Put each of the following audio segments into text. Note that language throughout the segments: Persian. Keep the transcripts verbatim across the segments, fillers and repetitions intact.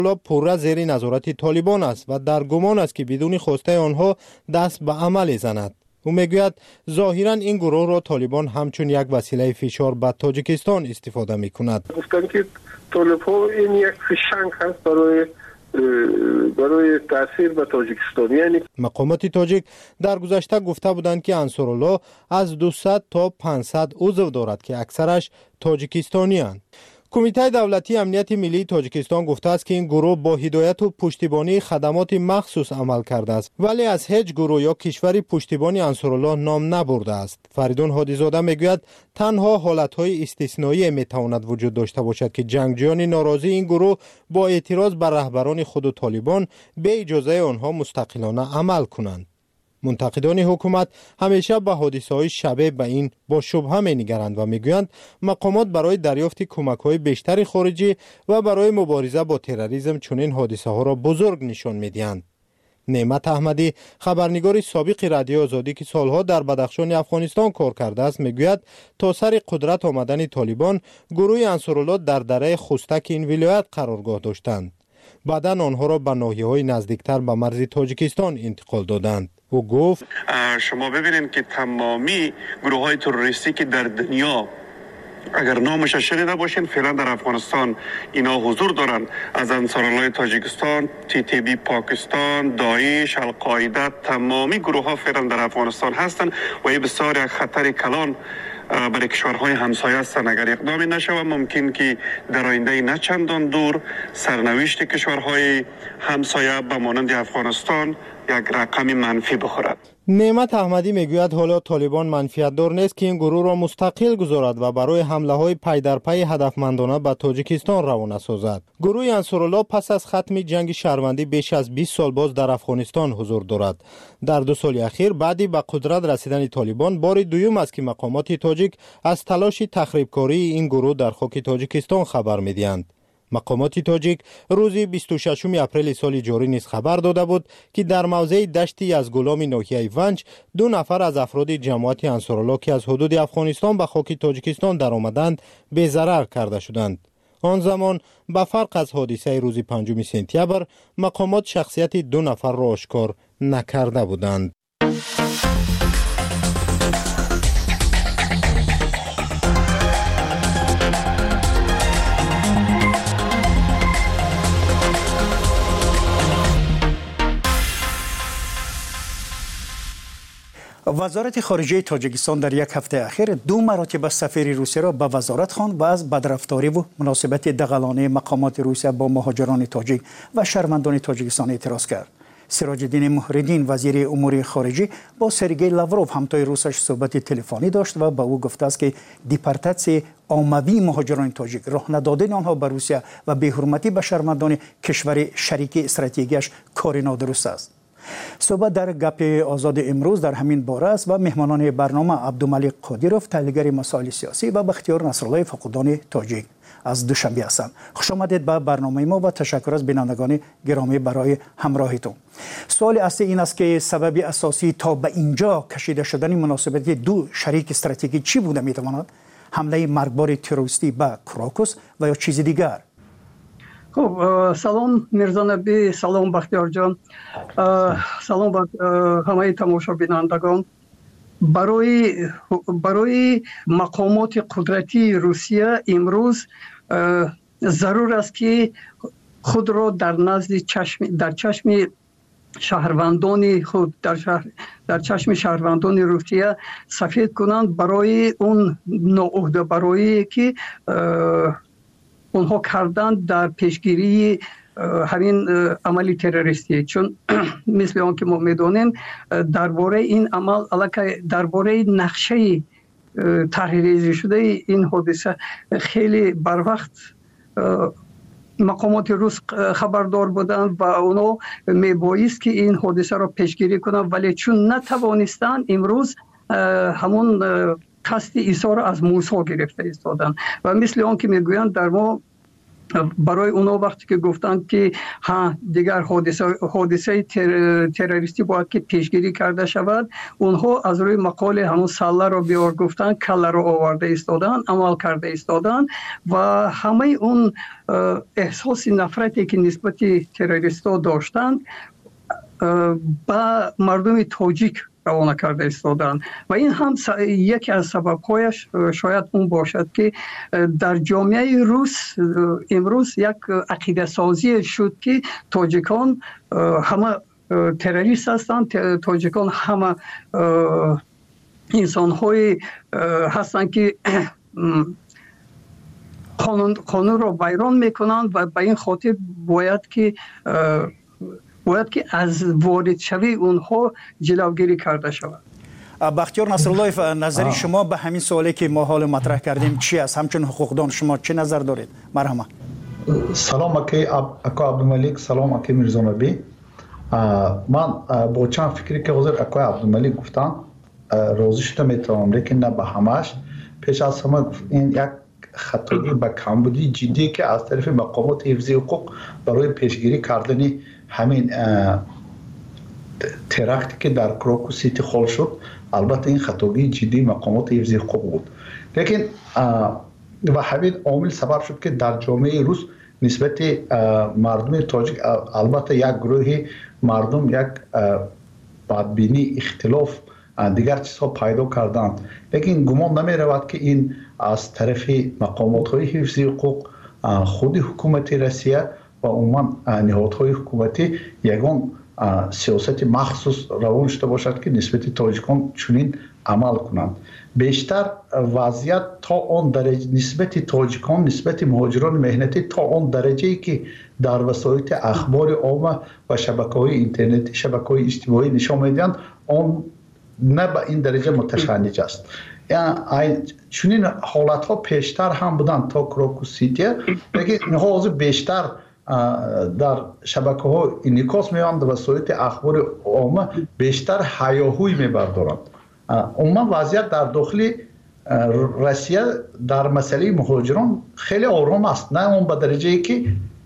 پورا زیر نظارت طالبان است و در گمان است که بدون خواسته آنها دست به عمل زند. او میگوید ظاهرا این گروه را طالبان همچون یک وسیله فشار به تاجیکستان استفاده میکند. گفتن که طالبان این یک فشنگ هست برای برای تاثیر به تاجیکستان. یعنی مقامات تاجیک در گذشته گفته بودند که انصارالله از دویست تا پانصد عضو دارد که اکثرش تاجیکستانی اند. کمیته دولتی امنیت ملی تاجیکستان گفته است که این گروه با هدایت و پشتیبانی خدمات مخصوص عمل کرده است، ولی از هیچ گروه یا کشوری پشتیبانی انصارالله نام نبرده است. فریدون هادیزاده میگوید تنها حالتهای استثنایی میتواند وجود داشته باشد که جنگجویان ناراضی این گروه با اعتراض بر رهبران خود طالبان به اجازه آنها مستقلانه عمل کنند. منتقدان حکومت همیشه به حادثه‌های شبیه به این با شبهه می‌نگرند و می‌گویند مقامات برای دریافت کمک‌های بیشتر خارجی و برای مبارزه با تروریسم چنین حادثه‌ها را بزرگ نشان می‌دهند. نعمت احمدی خبرنگار سابق رادیو آزادی که سالها در بدخشان افغانستان کار کرده است میگوید تا سر قدرت آمدن طالبان گروه انصارالله در دره خستک این ولایت قرارگاه داشتند. بعداً آنها را به ناحیه‌های نزدیکتر به مرز تاجیکستان انتقال دادند. او گفت شما ببینید که تمامی گروه های تروریستی که در دنیا اگر نامش شنیده باشین فعلا در افغانستان اینا حضور دارند، از انصارالله تاجیکستان، تی تی بی پاکستان، داعش، القاعده، تمامی گروه ها فعلا در افغانستان هستند و این بسیار یک خطر کلان برای کشورهای همسایه هستند. اگر اقدامی نشود ممکن که در آینده نه چندان دور سرنوشت کشورهای همسایه به مانند افغانستان یک رقم منفی بخورد. نعمت احمدی میگوید حالا طالبان منفیت دار نیست که این گروه را مستقل گذارد و برای حمله های پی در پی هدفمندانه به تاجیکستان روانه سازد. گروه انصارالله پس از ختم جنگ شهروندی بیش از بیست سال باز در افغانستان حضور دارد. در دو سال اخیر بعدی به قدرت رسیدن طالبان بار دوم است که مقامات تاجیک از تلاش تخریبکاری این گروه در خاک تاجیکستان خبر میدهند. مقامات تاجیک روز بیست و ششم اپریل سال جاری نیز خبر داده بود که در موضع دشتی از گلام ناحیه ونج دو نفر از افراد جماعت انصارالله که از حدود افغانستان به خاک تاجیکستان در آمدند بی‌ضرر کرده شدند. آن زمان به فرق از حادثه روز پنجم سپتامبر مقامات شخصیت دو نفر را آشکار نکرده بودند. وزارت خارجه تاجیکستان در یک هفته اخیر دو مراتب سفیر روسیه را به وزارت خواند و از بدرفتاری و مناسبت دغلانه مقامات روسیه با مهاجران تاجیک و شهروندان تاجیکستان اعتراض کرد. سراج الدین محردین وزیر امور خارجه با سرگئی لاوروف همتای روسش صحبت تلفنی داشت و به او گفته است که دیپارتاسیون عمومی مهاجران تاجیک راه ندادن آنها به روسیه و بی‌حرمتی به شهروندان کشور شریک استراتژیکش کار نادرست است. صحبت در گپ آزاد امروز در همین باره است و مهمانان برنامه عبدالملک قادیروف تحلیلگر مسائل سیاسی و بختیار نصرالله فقودان تاجیک از دوشنبه هستند. خوش آمدید به برنامه ما و تشکر از بینندگان گرامی برای همراهیتون. سوال اصلی این است که سبب اساسی تا به اینجا کشیده شدن مناسبت دو شریک استراتژیکی چی بوده میتواند؟ حمله مرگبار تروریستی به کراکوس و یا چیز دیگر؟ خب سلام میرزا نبی، سلام بختیار جان، سلام به همه تماشا بینندگان. برای برای مقامات قدرتی روسیه امروز ضرور است که خود را در نزد چشم در چشم شهروندان خود در شهر در چشم شهروندان روسیه سفید کنند برای اون ناعهده برای که اونها کردن در پیشگیری همین عملی تروریستی. چون مثل آن که ما میدونیم درباره این عمل علاقه درباره نقشه تحریریزی شده این حادثه خیلی بر وقت مقامات روس خبردار بودند و اونا میبایست که این حادثه را پیشگیری کنند، ولی چون نتوانستند امروز همون قصد ایسا را از موسی گرفته ایستادن و مثل آن که میگویند در ما برای اونا وقتی که گفتند که ها دیگر حادثه حادثه تر، تروریستی باید که پیشگیری کرده شود، اونها از روی مقال همون ساله رو بیار گفتن، کله رو آورده ایستادن، عمل کرده ایستادن و همه اون احساس نفرتی که نسبت تروریستا داشتند با مردم تاجیک روانه کرده ایستادن و این هم یکی از سبب‌هایش شاید اون باشد که در جامعه روس امروز یک عقیده سازی شد که تاجیکان همه تروریست هستند، تاجیکان همه انسان‌های هستند که قانون قانون را ویران میکنند و به این خاطر باید که باید که از وارد شوی اونها جلوگیری کرده شود. بختیار نصرالله، نظری شما به همین سوالی که ما حال مطرح کردیم چی است؟ همچنین حقوقدان شما چه نظر دارید؟ مرحبا. سلام اکی اکا عبدالملک، سلام اکی میرزا نبی. من با چند فکری که حضور اکا عبدالملک گفتن راضی شده میتونم، لیکن نه به همش. پیش از همه این یک خطایی به کمبودی جدی که از طرف مقامات حفظی حقوق برای پیشگیری کردن همین ترکتی که در کروکو سیتی خال شد، البته این خطایی جدی مقامات حفظی حقوق بود، لیکن و همین عامل سبب شد که در جامعه روس نسبت مردم تاجیک البته یک گروه مردم یک بدبینی، اختلاف، دیگر چیزها پیدا کردند، لیکن گمان نمی رود که این از طرف مقامات های حفظی حقوق، خود حکومت روسیه و عموما نهادهای حکومتی یگان سیاست مخصوص روان شده باشد که نسبت تاجیکان چنین عمل کنند. بیشتر وضعیت تا آن درجه نسبت تاجیکان، نسبت مهاجران مهنتی تا آن درجه ای که در وسایل اخبار عامه و شبکه‌های اینترنتی، شبکه‌های اجتماعی نشان میدهند، آن نه به این درجه متشنج است. یعنی چنین حالت ها پیشتر هم بودند تا کروکو سیتی، لیکن اینها بیشتر در شبکه ها انعکاس می‌یابند و وسایل اخبار عامه بیشتر هیاهوی می‌بردارند. عموما وضعیت در داخل روسیه در مسئله مهاجران خیلی آرام است، نه اون به درجه‌ای که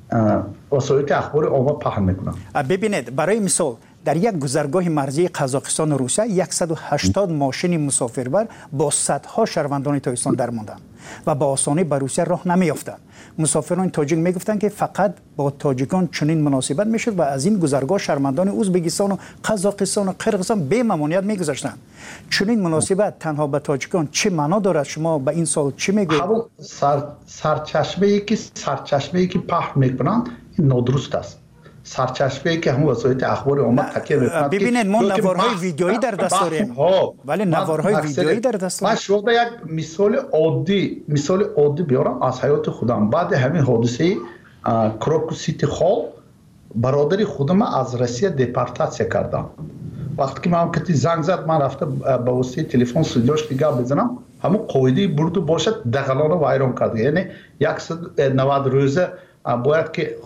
وسایل اخبار عامه پهن می‌کنند. ببینید برای مثال در یک گذرگاه مرزی قزاقستان و روسیه صد و هشتاد ماشین مسافربر با صدها شهروندان تاجیکستان درماندند و با آسانی به روسیه راه نمی‌یافتند. مسافران تاجیک میگفتند که فقط با تاجیکان چنین مناسبت میشد و از این گذرگاه شهروندان ازبکستان و قزاقستان و قرقیزستان به ممنوعیت میگذاشتند. چنین مناسبت تنها به تاجیکان چه معنا دارد؟ شما به این سال چی میگویید؟ سر سرچشمه‌ای که سرچشمه‌ای که پخش میکنند این نادرست است. سرچشمه‌ای که هم وسایل اخبار عامه تکیه میکنند. ببینید ما نوارهای ویدیویی در دست داریم، ولی نوارهای ویدیویی در دست داریم. من شما یک مثال عادی مثال عادی بیارم از حیات خودم. بعد همین حادثه کروکو سیتی خال برادر خودم از روسیه دپورتاسیون کردم. وقتی که من کتی زنگ زد، من رفته با واسطه تلفن صداش دیگه بزنم، همون قاعده برد باشد دغلان رو ویران کرد. یعنی صد و نود روزه باید که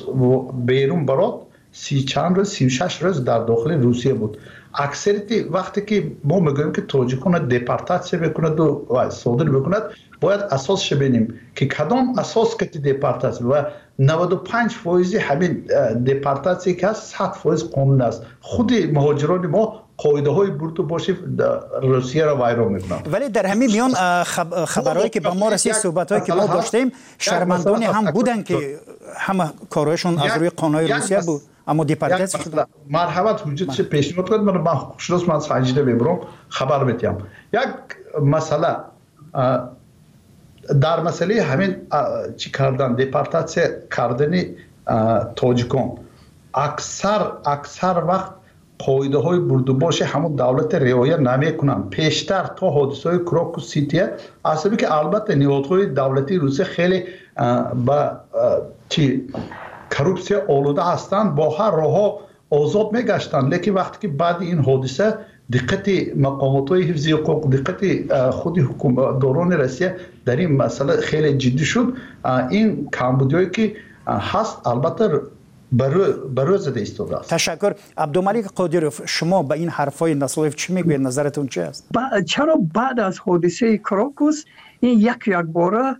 بیرون برات، سی چند روز، سی و شش روز در داخل روسیه بود. اکثریتی وقتی که ما میگوییم که تاجیکان دپورتاسیون میکند و صادر میکند، باید اساسش ببینیم که کدام اساس که دپورتاسیون و نود و پنج درصد همین دپورتاسیون که هست صد درصد قانون است. خود مهاجران ما قاعده های برد باشه روسیه را ویران میکنن. ولی در همین میان خبرهایی که با ما رسید، صحبت‌هایی که ما داشتیم، شرمندان هم بودن که همه کارهایشون از روی قانون روسیه بود، اما دپورتاسیون شدن. مرحبا حجت چه پیشنهاد کرد، من با خوششناس من سنجیده ببرم خبر بدم. یک مسئله در مسئله همین چی کردن، دپورتاسیون کردن تاجیکان، اکثر اکثر وقت قاعده های برد و باش همون دولت رعایت نمیکنن. پیشتر تا حادثه های کروکو سیتی اصلا که البته نهادهای دولتی روسیه خیلی با چی کروپسیا آلوده هستند، با هر راه آزاد میگشتند، لیکن وقتی که بعد این حادثه دقت مقامات های حفظی حقوق، دقت خود حکومتداران روسیه در این مسئله خیلی جدی شد. این کمبودیایی که هست البته برای زده ایستاده است. تشکر. عبدالملک قادروف، شما به این حرفای نصرالله چی میگوید؟ نظرتون چی است؟ چرا بعد از حادثه کروکوس این یک یک باره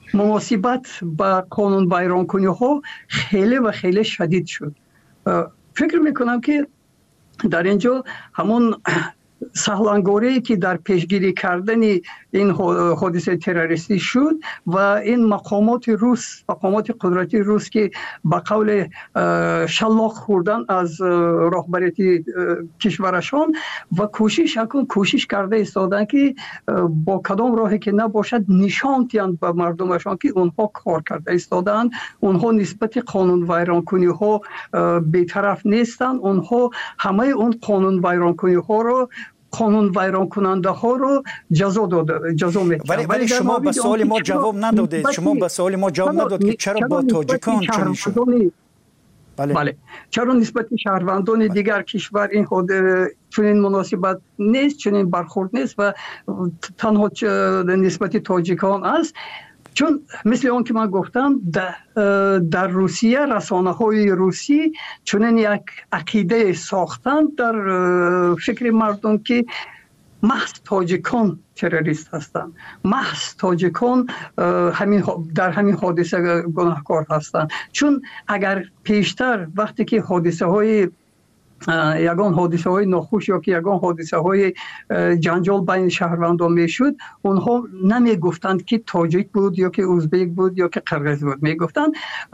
مناسبت با قانون ویرانکنی ها خیلی و خیلی شدید شد. فکر میکنم که در اینجا همون سهلانگوری که در پیشگیری کردن این حادثه تروریستی شد و این مقامات روس، مقامات قدرتی روس که با قول شلاق خوردن از رهبری کشورشان و کوشش کن کوشش کرده ایستادن که با کدام راهی که نباشد نشان دهند به مردمشان که اونها کار کرده ایستادن، اونها نسبت قانون ویرانکنی ها بی‌طرف نیستند، اونها همه اون قانون ویرانکنی ها رو قانون ویران کننده ها رو جزا داده جزا میکنند. ولی ولی شما به سوال ما جواب ندادید. شما به سوال ما جواب نداد که چرا با تاجیکان چنین شد. بله. بله چرا نسبت شهروندان بله. دیگر کشور این خود چنین مناسبت نیست، چنین برخورد نیست و تنها نسبت تاجیکان است؟ چون مثل اون که من گفتم در, در روسیه رسانه های روسی چنین یک عقیده ساختن در فکر مردم که محض تاجیکان تروریست هستند، محض تاجیکان همین در همین حادثه گناهکار هستند. چون اگر پیشتر وقتی که حادثه های یگان حادثه های ناخوش یا که یگان حادثه های جنجال بین شهروندان میشد، اونها نمی گفتند که تاجیک بود یا که ازبک بود یا که قرغیز بود، می گفتند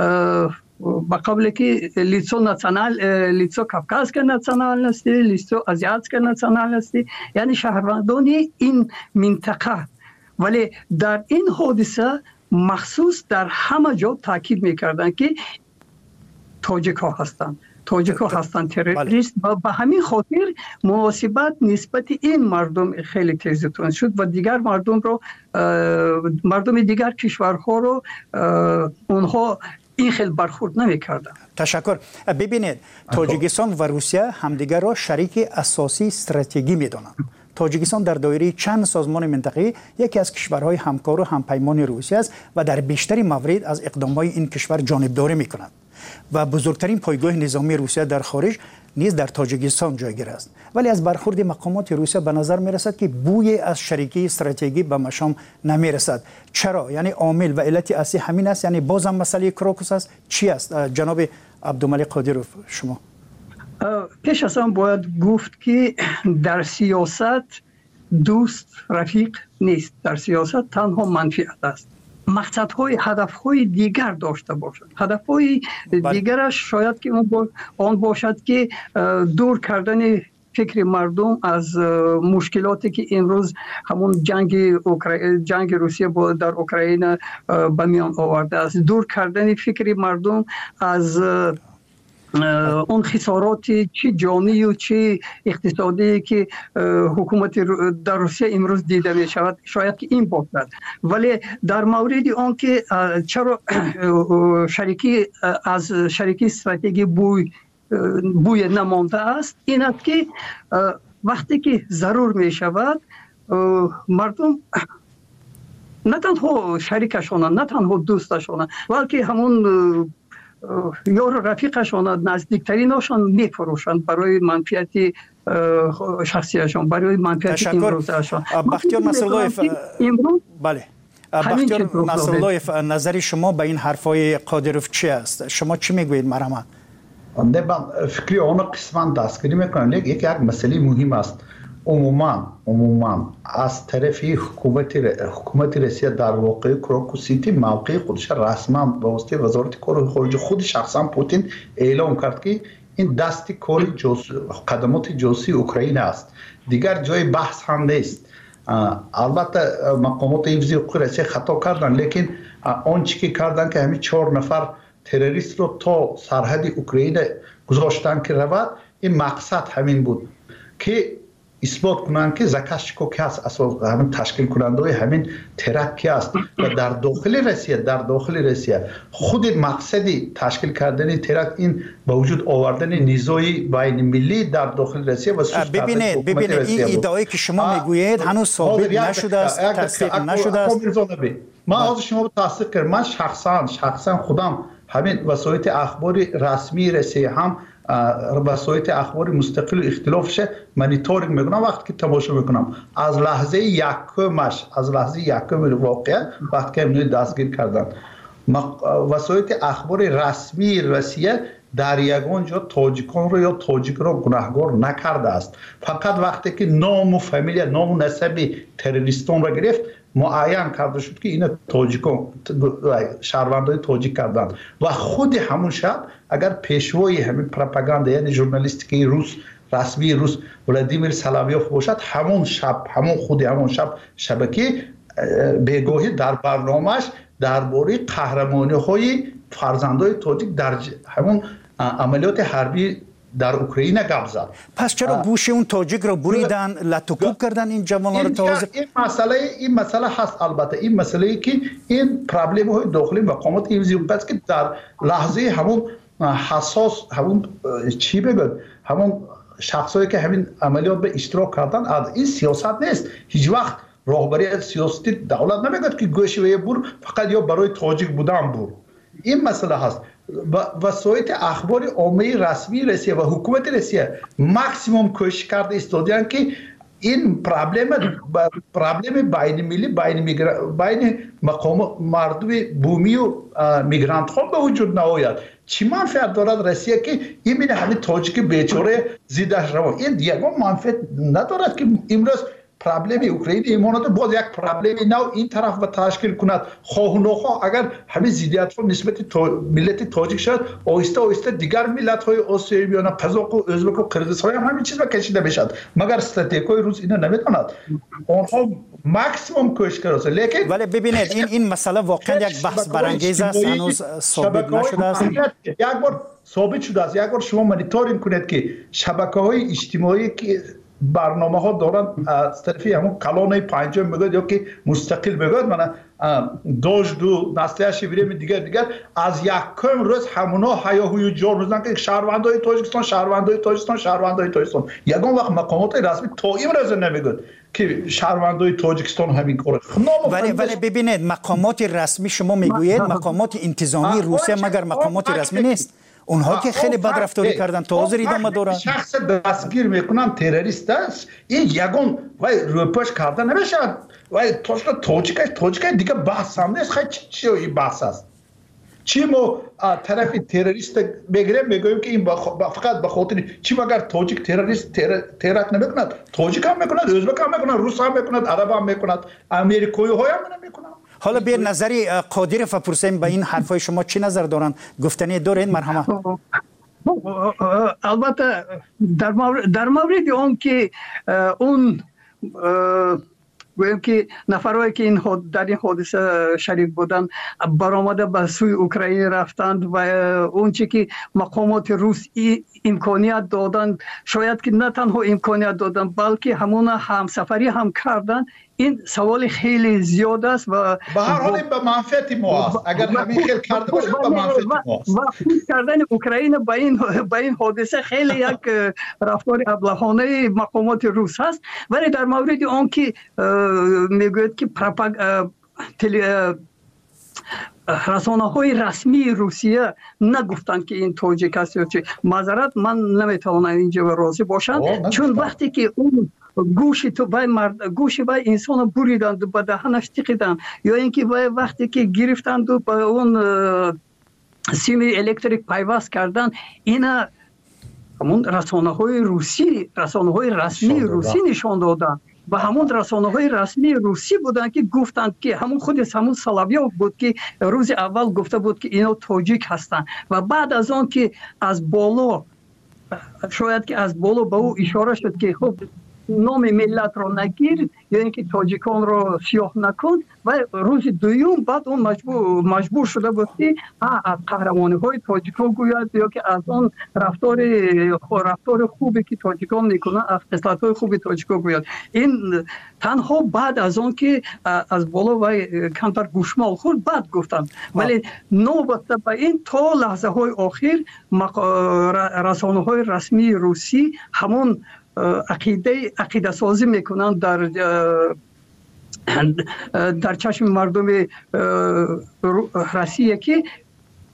با قبل که لیتسو ناسیونال لیتسو کافکاسکا ناسیونال است، لیتسو آزیاتسکا ناسیونال است، یعنی شهروندان این منطقه. ولی در این حادثه مخصوص در همه جا تاکید میکردند که تاجیک ها هستند، تاجیک ها هستند تروریست و به همین خاطر مناسبت نسبت این مردم خیلی تیزتون شد و دیگر مردم رو مردم دیگر کشورها رو اونها این خیلی برخورد نمی کردن. تشکر. ببینید تاجیکستان و روسیه همدیگر را شریک اساسی استراتژیکی می دانند. تاجیکستان در دایره چند سازمان منطقه‌ای یکی از کشورهای همکار و همپیمان روسیه است و در بیشتر موارد از اقدامات این کشور جانبداری می کند و بزرگترین پایگاه نظامی روسیه در خارج نیز در تاجیکستان جایگیر است. ولی از برخورد مقامات روسیه به نظر می رسد که بوی از شریکی استراتژیکی به مشام نمی رسد. چرا؟ یعنی عامل و علت اصلی همین است؟ یعنی بازم مسئله کروکوس است؟ چی است؟ جناب عبدالملک قادروف شما. پیش از آن باید گفت که در سیاست دوست رفیق نیست، در سیاست تنها منفعت است. مقصدهای هدفهای دیگر داشته باشد. هدفهای دیگرش شاید که آن باشد که دور کردن فکر مردم از مشکلاتی که امروز همون جنگ جنگ روسیه با در اوکراین به میان آورده است، دور کردن فکر مردم از اون خسارات چه جانی و چه اقتصادی که حکومت در روسیه امروز دیده می شود، شاید که این باشد. ولی در مورد آن که چرا شریکی از شریکی استراتژی بوی بوی نمانده است، این است که وقتی که ضرور می شود مردم نه تنها شریکشان نه تنها دوستشان بلکه همون یار رفیقشان نزدیکترینشان میفروشند برای منفعت شخصیشان، برای منفعت امروزشان. بختیار نصراللهیف بله بختیار نصراللهیف نظر شما به این حرفای قادروف چی است؟ شما چی میگویید مرحبا؟ نه من فکری آن قسمت دستگیری میکنم. یک یک مسئله مهم است. عموما عموما از طرف حکومت حکومت روسیه در واقع کروکوسیتی موقع خودش رسما به واسطه وزارت کار خارجه خود شخصا پوتین اعلام کرد که این دست کار جاسوسی قدمات جاسوسی اوکراین است، دیگر جای بحث هم نیست. البته مقامات حفظی حقوق روسیه خطا کردن، لیکن آنچه که کردن که همین چهار نفر تروریست رو تا سرحد اوکراین گذاشتن که رود، این مقصد همین بود که اثبات کنند که زاکاشچیکو که است اساس همین تشکیل کننده همین ترک است و در داخل روسیه در داخل روسیه خود مقصدی تشکیل کردن ترک این با وجود آوردن نیزوی بین ملی در داخل روسیه و ببینید ببینید این ادعایی که شما میگویید هنوز ثابت نشده است، تصدیق نشده است. من از شما تصدیق کردم. من شخصا شخصا خودم همین وسایل اخباری رسمی رسیه هم وسایل اخبار مستقل و اختلافش مانیتورینگ میکنم. وقتی که تماشا میکنم از لحظه یکمش از لحظه یکم واقعه وقتی که اینو دستگیر کردن وسایل اخبار رسمی روسیه در یگان جا تاجیکان رو یا تاجیک رو گناهکار نکرده است. فقط وقتی که نام و فامیل نام و نسب تروریستان را گرفت معین کرده شد که این تاجیکان شهروندای تاجیک کردن و خود همون شب اگر پیشوای همین پروپاگاندا یعنی ژورنالیستیک روس رسمی روس ولادیمیر سلاویوف باشد همون شب همون خود همون شب شبکه بیگاهی در برنامهش درباره قهرمانی های فرزندای تاجیک در همون عملیات حربی در اوکراین گپ زد. پس چرا گوش اون تاجیک رو بریدن لطوکوب کردن این جوانان رو تازه؟ این مسئله این مسئله هست. البته این مسئله ای که این پرابلم های داخلی مقامات حفظی پس که در لحظه همون حساس همون چی بگم همون شخصایی که همین عملیات به اشتراک کردن از این سیاست نیست. هیچ وقت راهبری سیاستی دولت نمیگه که گوش و بور فقط یا برای تاجیک بودن بور. این مسئله هست. وسایل اخبار عامه رسمی روسیه و حکومت روسیه ماکسیموم کوشش کرده استادیان که این پرابلم پرابلم بین ملی بین بین مقام مردم بومی و میگرانت ها به وجود نیاید. چی منفعت دارد روسیه که این میره همین تاجیک بیچاره زیدش رو این یگان منفعت ندارد که امروز پرابلم اوکراین ایمانات باز یک پرابلم نو این طرف به تشکیل کند خواه و نخواه اگر همه زیدیت ها نسبت تا ملت تاجیک شد آهسته آهسته دیگر ملت های آسیایی بیان قزاق و ازبک و قرقیزستان هم همین چیز را کشیده بشد مگر استراتژیکای روس اینا نمیداند آنها ماکسیمم کوشش کرده. لیکن ولی ببینید این این مسئله واقعا یک بحث برانگیز است هنوز ثابت نشده است. یک بار ثابت شده است. یک بار شما مانیتورینگ کنید که شبکه‌های اجتماعی که برنامه ها دارن از طرفی همون کلان پنجم میگوید یا که مستقل میگوید من دوش دو نسله شیریم دیگر دیگر از یکم روز همونا هیاهوی جور میزنن که شهروندای تاجیکستان شهروندای تاجیکستان شهروندای تاجیکستان یگان وقت مقامات رسمی تا این روز نمیگوید که شهروندای تاجیکستان همین کاره. ولی ولی ببینید مقامات رسمی شما میگویید مقامات انتظامی روسیه مگر مقامات رسمی نیست؟ اونها که خیلی بد رفتاری کردن تا حاضر ادامه دارن. شخص دستگیر میکنن تروریست است این یگان وای روپاش کردن نمیشه وای توش تاجیک تاجیک دیگه بحث هم نیست. خیلی چی این بحث است چی ما طرف تروریست بگیریم میگویم که این فقط به خاطر چی مگر تاجیک تروریست ترور نمیکند تاجیک هم میکند ازبک هم میکند روس هم میکند عرب هم میکند امریکایی های هم میکند. حالا به نظری قادر فپرسیم به این حرفای شما چی نظر دارن؟ گفتنی دارین مرحمت؟ البته در مورد در مورد اون که اون گویم که نفرهایی که این در این حادثه شریک بودن برآمده به سوی اوکراین رفتند و اون چی که مقامات روس امکانیت دادن شاید که نه تنها امکانیت دادن بلکه همون همسفری هم کردن. این سوال خیلی زیاد است و به هر حال به منفعت ما است. اگر همین خیلی کرده باشه به منفعت ما است. و خود کردن اوکراین با این با این حادثه خیلی یک رفتار ابلهانه مقامات روس هست. ولی در مورد آن که میگوید که پروپاگ رسانه های رسمی روسیه نگفتند که این تاجیک است یا چه معذرت من نمیتوانم اینجا راضی باشم چون وقتی که اون گوشی تو بای مرد گوشی بای انسان بریدند و به دهنش تکیدند یا اینکه وقتی که گرفتند و به اون سیم الکتریک پیوست کردن اینا همون رسانه های روسی رسانه های رسمی روسی نشان دادن و همون رسانه های رسمی روسی بودن که گفتند که همون خود همون سلاویوف بود که روز اول گفته بود که اینا تاجیک هستند و بعد از آن که از بالا شاید که از بالا به او اشاره شد که خب نام ملت رو نگیر یا اینکه تاجیکان رو سیاه نکن و روز دوم بعد اون مجبور مجبور شده بود که از قهرمانی های تاجیکان گوید یا که از اون رفتار رفتار خوبی که تاجیکان میکنن از خصلت های خوبی تاجیکان گوید. این تنها بعد از اون که از بالا و کمتر گوشمال خورد بعد گفتن ولی نوبت به این تا لحظه های آخر رسانه های رسمی روسی همون عقیده عقیده سازی میکنن در در چشم مردم روسیه که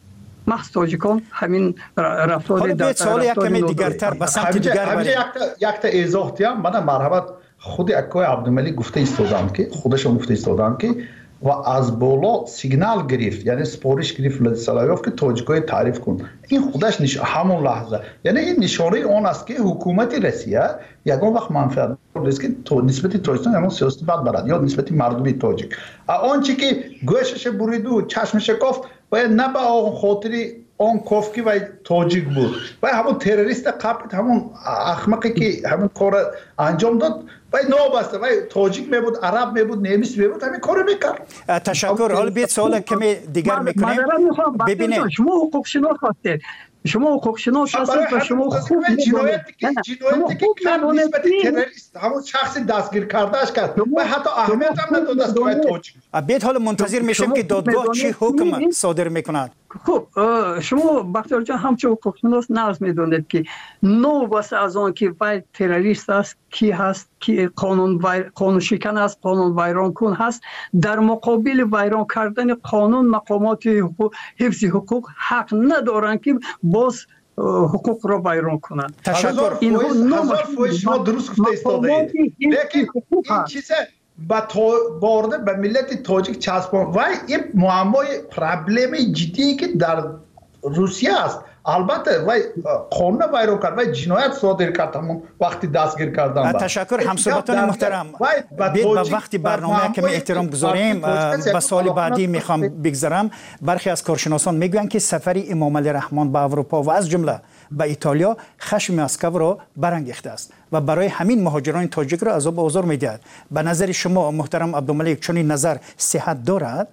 محض تاجیکان همین رفتار در سوال یک کمی دیگرتر به سمت دیگر بریم. یک تا ایزاح دیم. من مرحبت خود اکای عبدالملک گفته ایستادند که خودشون گفته ایستادند که و از بالا سیگنال گرفت، یعنی سپارش گرفت ولادیسلاویف که تاجیکای تعریف کن. این خودش نش... همون لحظه، یعنی این نشانه اون است که حکومت روسیه یگان وقت منفعت است که تو نسبت تاجیکستان همون سیاست بد برد یا نسبت مردمی تاجیک آنچه که گوشش برید و چشمش کافت باید نه به آن خاطری آن کافکی و تاجیک بود و همون تروریست قبل همون احمقی که همون کار انجام داد و نابسته و تاجیک می بود، عرب می بود، نیمیس می بود، همین کارو میکرد. تشکر. حالا بیت سوال کمی دیگر میکنیم. ببینید شما حقوق شناس هستید، شما حقوق شناس هستید و شما خوب جنایتی که جنایتی که نسبت تروریست همون شخص دستگیر کردهش کرد و حتی اهمیت هم نداد است که تاجیک. بیت حالا منتظر میشیم که دادگاه چی حکم صادر میکند. خب شما بختیار جان همچون حقوق شناس نرز میدونید که نو بس از آن که وای تروریست است، کی هست که قانون ویر... قانون شکن است، قانون ویران کن هست، در مقابل ویران کردن قانون مقامات حقوق... حفظ حقوق حق ندارند که باز حقوق را ویران کنند. تشکر. اینها هزار فوش شما درست گفته ایستاده لیکن این چیزه با تو بارده به ملت تاجیک چسبان و این معمای پرابلم جدی که در روسیه است. البته وای قانون ویران کرد و جنایت صادر کرد همون وقتی دستگیر کردن. تشکر. همصحبتان محترم، بید به وقتی برنامه کمی احترام گذاریم. به سال بعدی میخوام بگذارم. برخی از کارشناسان میگویند که سفر امام علی رحمان به اروپا و از جمله به ایتالیا خشم مسکو را برانگیخته است و برای همین مهاجران تاجیک را عذاب و آزار میدهد. به نظر شما محترم عبدالملک چنین نظر صحت دارد؟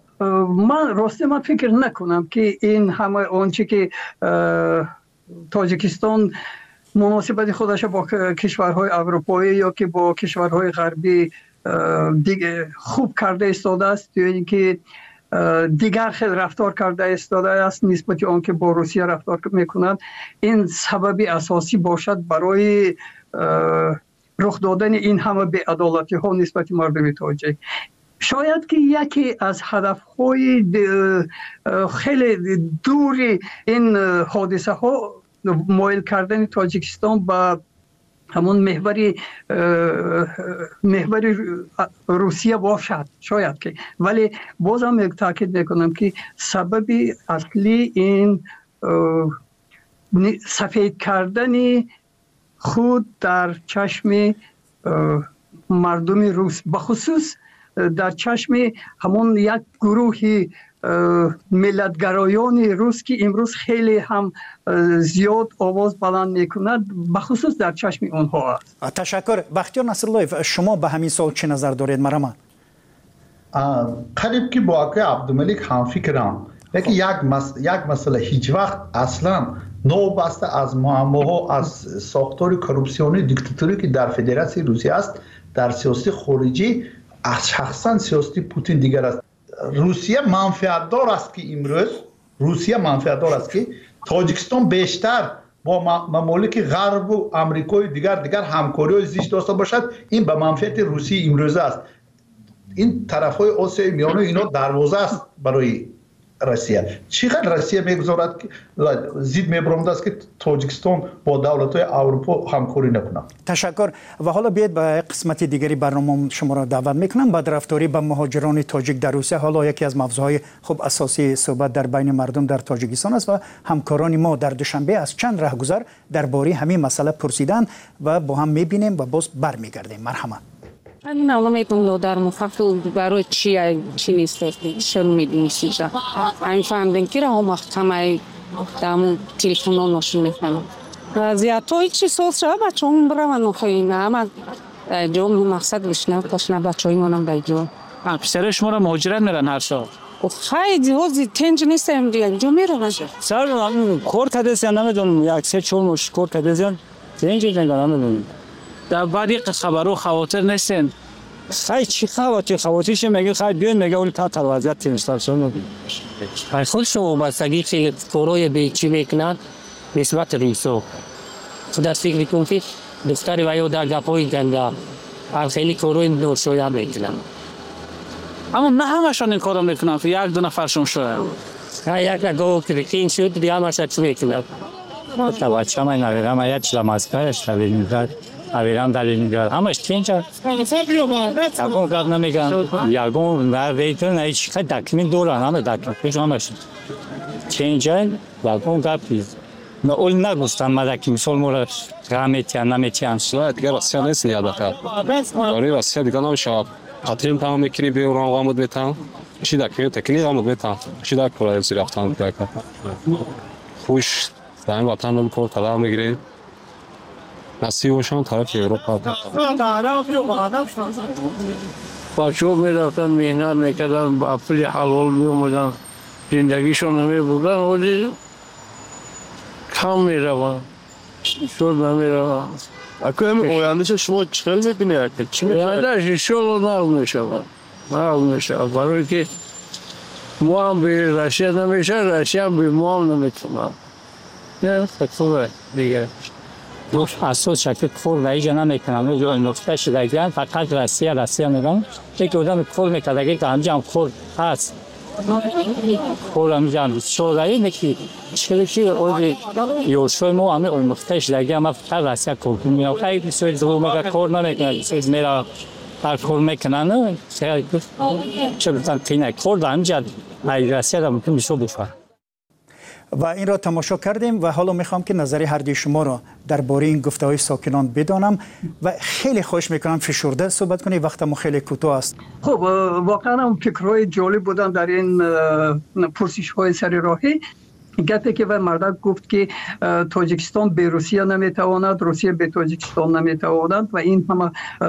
من راستی من فکر نکنم که این همه آنچه که تاجیکستان مناسبت خودش با کشورهای اروپایی یا که با کشورهای غربی دیگه خوب کرده ایستاده است یا اینکه دیگر خیلی رفتار کرده ایستاده است نسبت آن که با روسیه رفتار میکنند، این سببی اساسی باشد برای رخ دادن این همه بی‌عدالتی ها نسبت مردم تاجیک. شاید که یکی از هدفهای خیلی دوری این حادثه ها مایل کردن تاجیکستان به همون محوری محوری روسیه باشد، شاید که، ولی بازم یک تاکید میکنم که سببی اصلی این سفید کردن خود در چشم مردم روس، بخصوص در چشم همون یک گروه ملتگرایان روس که امروز خیلی هم زیاد آواز بلند میکند، بخصوص در چشم اونها است. تشکر. بختیار نصرالله، شما به همین سوال چه نظر دارید؟ مرحبا. قریب که با آقای عبدالملک هم فکرم، لیکن یک مس... یک مسئله هیچ وقت اصلا نوبسته از معماها از ساختار کروپسیونی دیکتاتوری که در فدراسیون روسیه است در سیاست خارجی از شخصا سیاست پوتین دیگر است. روسیه منفعت دار است که امروز روسیه منفعت دار است که تاجیکستان بیشتر با ممالک غرب و آمریکای دیگر دیگر همکاری زیست داشته باشد. این به منفعت روسیه امروز است. این طرفهای آسیای میانه اینا دروازه است برای روسیه. چقدر روسیه میگذارد که زید میبرمده است که تاجیکستان با دولت‌های اروپا همکاری نکنه. تشکر. و حالا بیاید به قسمت دیگری برنامه شما را دعوت میکنم. بدرفتاری به مهاجران تاجیک در روسیه حالا یکی از موضوعهای خوب اساسی صحبت در بین مردم در تاجیکستان است و همکاران ما در دوشنبه از چند راهگذر درباره همین مسئله پرسیدن و با هم میبینیم و باز برمیگردیم. مرحبا. این نامه در مفصل برای چی چی نیست شروع می‌دیم سیجا. این فهمیدن که راه محکمه دام تلفن نشون می‌کنم. وضعیت‌های چی سوس را بچه‌م برام نخواهیم اما جون مقصد بشنم پاشنه بچه‌ای منم بیجو. پسرش ما را مهاجرت میرن هر سال. خیلی وضعی تنج نیستم دیگه جو میرن. سر من کورت دستم نمیدونم یک سه چهار مش کورت دستم تنج نمیدونم. در بعدی خبرو خواطر نیستن. خیلی چی خواطر خواطرش میگه خیلی بیان میگه اون تا وضعیت تیمستان خیلی خود شما بستگی که کوروی به چی میکنند نسبت ریسو در فکر میکنم که دفتری وایو در گپوی گنده خیلی کوروی نور شویا میکنند اما نه همشان این کارو میکنن که یک دو نفرشون شویا یک نگاه کلیکین شد دیگه همش چی میکنم تا بچه من نمیدونم یک چیز ماسکارش تبدیل اویرام دلیل میگه همش چینجا یکون کار نمیگن یکون نه ویتون هیچ خیلی دکمین دوران همه دکمین همش چینجا یکون کار پیز نه اول نگفتم مدکی مثال مورد غمیتیان نمیتیان شاید دیگه راستی نیست نیاد بکرد آره راستی دیگه نمیشه خاطریم تمام میکنی به اون آمود بیتام چی دکمین تکنی آمود بیتام چی دک کلاه زیر افتان بیتام خوش زمین وطن رو کار طلا میگیرید نصیبشان طرف اروپا بچه‌ها میرفتن مهنت میکردن با پول حلال میومدن زندگیشون نمیبردن ولی کم میرون شد نمیرون اکنون اویندش شما چخیل میبینید؟ اویندش شد نرم میشون نرم میشون برای که ما هم به رشید نمیشه رشید هم به ما هم نمیتونم نه خوبه دیگه اساس شکل کفر و ایجا نمیکنم نقطه شده گرن فقط رسیه رسیه میگم یک آدم کفر میکرده که همجا هم کفر هست کفر همجا هم شده نکی چلی که اوزی یوشوی مو همه اون نقطه شده گرن فقط رسیه کفر میگم خیلی سوی زبور مگه کفر نمیکنه سوی میرا هر کفر میکنن چه بودن تینه کفر و همجا رسیه دا ممکن میشو بفر و این را تماشا کردیم و حالا میخوام که نظری هر دوی شما را درباره این گفته‌های ساکنان بدانم و خیلی خوش میکنم فشرده صحبت کنید وقت ما خیلی کوتاه است. خب واقعا هم فکرهای جالب بودن در این پرسش‌های سر راهی. گفته که و مردک گفت که تاجیکستان به روسیه نمیتواند روسیه به تاجیکستان نمیتواند و این همه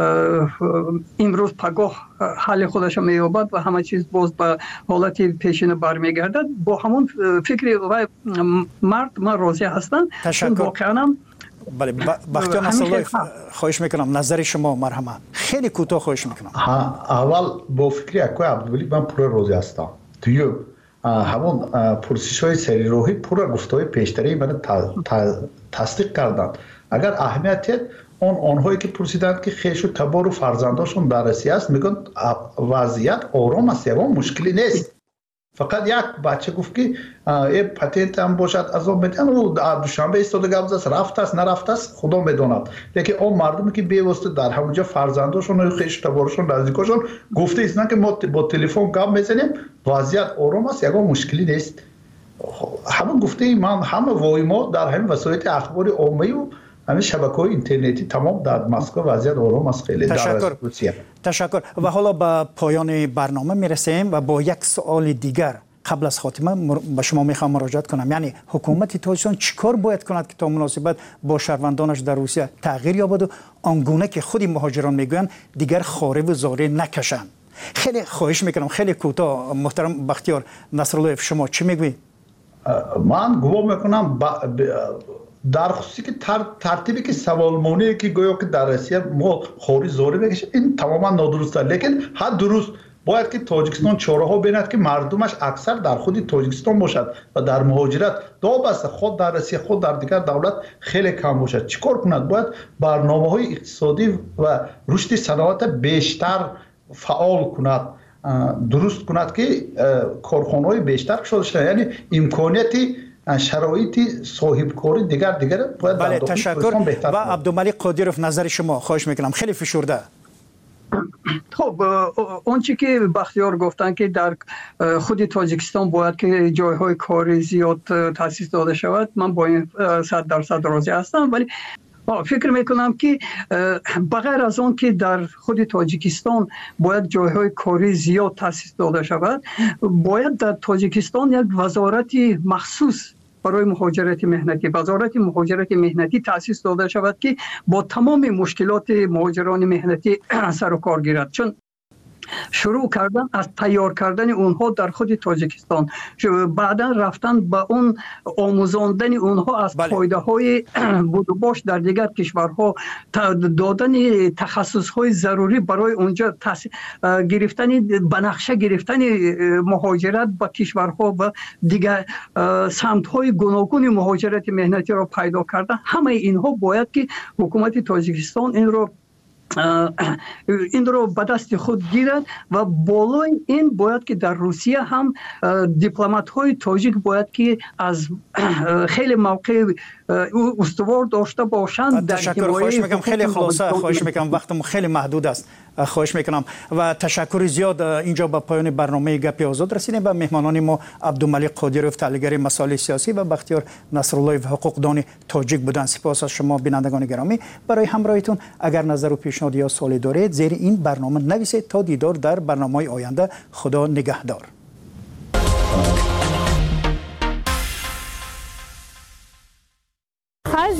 امروز پگاه حال خودش مییابد و همه چیز باز به حالت پیشین برمیگردد با همون فکر و مرد من راضی هستم. تشکر. بله بختیار نصرالله خواهش میکنم نظر شما مرحمت خیلی کوتاه خواهش میکنم. اول با فکر اکوی عبدالولی من پور راضی هستم. توی همون پرسش های سری روحی پورا گفته های پیشتری من تصدیق کردن. اگر اهمیت اون آنهایی که پرسیدند که خیش و تبار و فرزنداشون در روسیه است میگن وضعیت آرام است و مشکلی نیست. فقط یک بچه گفت که ای پتنت هم باشد از اون میدن و دوشنبه ایستاده گفت است رفت است نرفت است خدا میداند. لیکن اون مردمی که بی‌واسطه در همونجا فرزنداشون و خیش تبارشون نزدیکاشون گفته است نه که ما با تلفن گپ میزنیم وضعیت آرام است یگان مشکلی نیست. همون گفته من همه وای ما در همین وسایل اخبار عامه و همین شبکه‌های اینترنتی تمام در مسکو وضعیت آرام است خیلی. تشکر. تشکر و حالا به پایان برنامه میرسیم و با یک سوال دیگر قبل از خاتمه به شما میخوام مراجعت کنم. یعنی حکومت تاجیکستان چیکار باید کند که تا مناسبت با شهروندانش در روسیه تغییر یابد و آنگونه که خود مهاجران میگویند دیگر خاره و زاره نکشند. خیلی خواهش میکنم خیلی کوتاه محترم بختیار نصرالله شما چی میگویید؟ من گمان میکنم در خصوصی که ترتیبی که سوالمونی که گویا که در روسیه ما خاری زاره بکشه این تماما نادرسته. لیکن هر درست باید که تاجیکستان چاره‌ها بیند که مردمش اکثر در خود تاجیکستان باشد و در مهاجرت دو بسته خود در روسیه خود در دیگر دولت خیلی کم باشد. چیکار کند؟ باید برنامه‌های اقتصادی و رشد صنعت بیشتر فعال کند، درست کند که کارخانه‌های بیشتر شده شد. یعنی امکانیتی شرایط صاحب کاری دیگر دیگر باید. بله تشکر. و عبدالملک قادیروف نظر شما خواهش میکنم خیلی فشرده. خب اون چی که بختیار گفتن که در خود تاجیکستان باید که جایهای کاری زیاد تأسیس داده شود من با این صد درصد راضی هستم. ولی فکر میکنم که بغیر از اون که در خود تاجیکستان باید جایهای کاری زیاد تأسیس داده شود باید در تاجیکستان یک وزارت مخصوص برای مهاجرت مهنتی وزارت مهاجرت مهنتی تأسیس داده شود که با تمام مشکلات مهاجران مهنتی سر و کار گیرد. چون شروع کردن از تیار کردن اونها در خود تاجیکستان بعدا رفتن به اون آموزاندن اونها از فایده های بود و باش در دیگر کشورها دادن تخصص های ضروری برای اونجا گرفتن بنقشه گرفتن مهاجرت به کشورها و دیگر سمت های گوناگون مهاجرت مهنتی را پیدا کردن. همه اینها باید که حکومت تاجیکستان این رو این رو به دست خود گیرد و بالای این باید که در روسیه هم دیپلمات های تاجیک باید که از خیلی موقع استوار داشته باشند. تشکر، خواهش میکنم خیلی خلاصه، خواهش میکنم وقتم خیلی محدود است، خواهش میکنم و تشکر زیاد. اینجا به پایان برنامه گپی آزاد رسیدیم. به مهمانان ما عبدالملک قادریوف تحلیلگر مسائل سیاسی و بختیار نصرالله حقوقدان تاجیک بودند. سپاس از شما بینندگان گرامی برای همراهیتون. اگر نظر و پیشنهاد یا سوالی دارید زیر این برنامه نویسید. تا دیدار در برنامه‌های آینده. خدا نگهدار.